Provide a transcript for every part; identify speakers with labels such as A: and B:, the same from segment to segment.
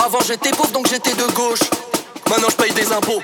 A: Avant j'étais pauvre donc j'étais de gauche. Maintenant je paye des impôts.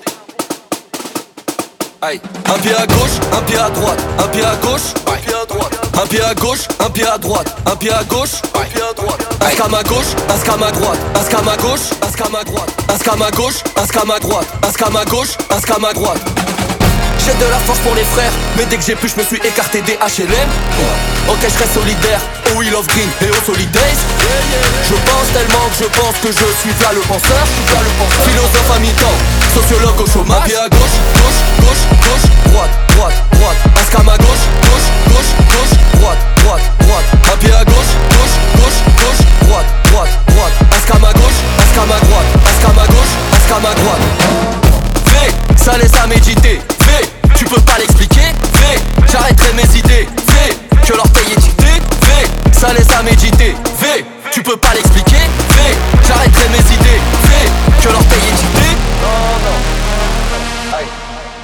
A: Aïe. Un pied à gauche, un pied à droite, un pied à gauche, un pied à droite, un pied à gauche, un pied à droite, un pied à gauche, un pied à droite. Un scam à gauche, un scam à droite, un scam à gauche, un scam à droite, un scam à gauche, un scam à droite, un scam à gauche, un scam à droite. J'ai de la force pour les frères, mais dès que j'ai pu je me suis écarté des HLM. Ok je reste solidaire, au Wheel of Green et au Solid Days. Je pense tellement que je pense que je suis là le penseur. Philosophe à mi-temps, sociologue au chômage. Un pied à gauche, gauche, gauche, gauche, droite, droite, droite. Un scam à gauche, gauche, gauche, gauche, droite, droite, droite. Un pied à gauche, gauche, gauche, gauche, droite, droite, droite. Un scam à gauche, un scam à droite, un scam à gauche, un scam à droite. V, ça laisse à méditer. V, tu peux pas l'expliquer. V, j'arrêterai mes idées. V, que l'orteil est dicté. V, ça laisse à méditer. V, tu peux pas l'expliquer. V, j'arrêterai mes idées. V, que l'orteil est dicté. Non, non. Aïe.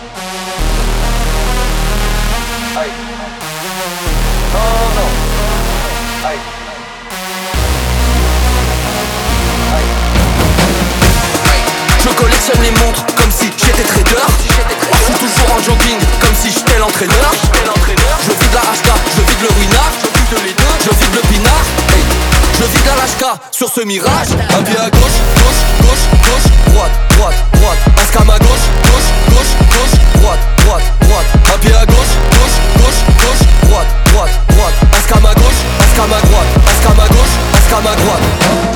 A: Aïe. Non, non. Aïe. Je collectionne les montres comme si j'étais trader. Je suis toujours en jogging comme si j'étais l'entraîneur. Je vide la HK, je vide le ruinard. Je vide le pinard. Hey. Je vide la HK sur ce mirage. Un pied à gauche, gauche, gauche, gauche, droite, droite, droite. Un scam à gauche, gauche, gauche, gauche, droite, droite, droite. Un pied à gauche, gauche, gauche, gauche, droite, droite, droite. Un scam à gauche, un scam à droite, un scam à gauche, un scam à droite.